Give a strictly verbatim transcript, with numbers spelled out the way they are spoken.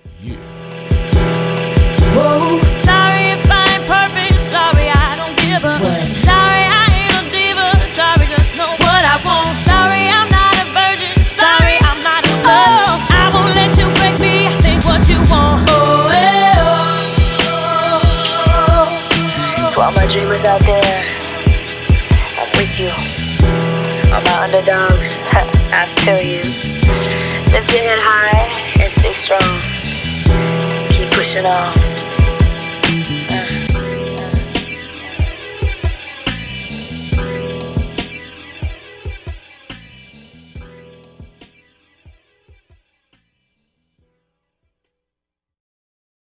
Yeah. Whoa, sorry if I ain't perfect. Sorry I don't give a what? Sorry I ain't a diva. Sorry, just know what I want. Sorry I'm not a virgin. Sorry I'm not a slut. Oh, I won't let you break me. I think what you want. Oh, eh, oh. To all my dreamers out there, I'm with you. All my underdogs, I feel you. Lift your head high and stay strong. Keep pushing on.